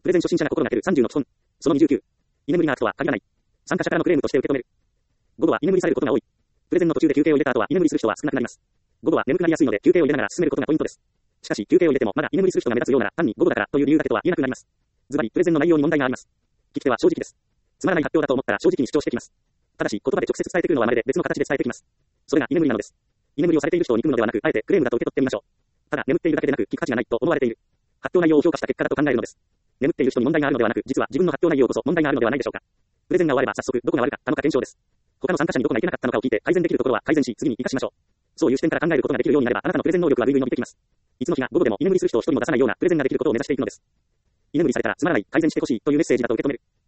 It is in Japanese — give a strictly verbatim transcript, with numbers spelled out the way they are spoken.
プレゼン初心者が心がけるさんじゅうの基本。そのにじゅうきゅう。居眠りが悪とは限らない。参加者からのクレームとして受け止める。午後は居眠りされることが多い。プレゼンの途中で休憩を入れた後は居眠りする人は少なくなります。午後は眠くなりやすいので休憩を入れながら進めることがポイントです。しかし休憩を入れてもまだ居眠りする人が目立つようなら単に午後だからという理由だけとは言えなくなります。ズバリプレゼンの内容に問題があります。聞き手は正直です。つまらない発表だと思ったら正直に主張してきます。ただし言葉で直接伝えてくるのはまるで別の形で伝えてきます。それが居眠りなのです。居眠りをされている人を憎むのではなく、あえてクレームだと受け取ってみましょう。ただ眠っているだけでなく聞く価値がないと思われている。発表内容を評価した結果だと考えるのです。眠っている人に問題があるのではなく、実は自分の発表内容こそ問題があるのではないでしょうか。プレゼンが終われば早速どこが悪かったのか検証です。他の参加者にどこがいけなかったのかを聞いて改善できるところは改善し次に活かしましょう。そういう視点から考えることができるようになればあなたのプレゼン能力はぐいぐい伸びてきます。いつの日が午後でも居眠りする人を一人も出さないようなプレゼンができることを目指していくのです。居眠りされたらつまらない、改善してほしいというメッセージだと受け止める。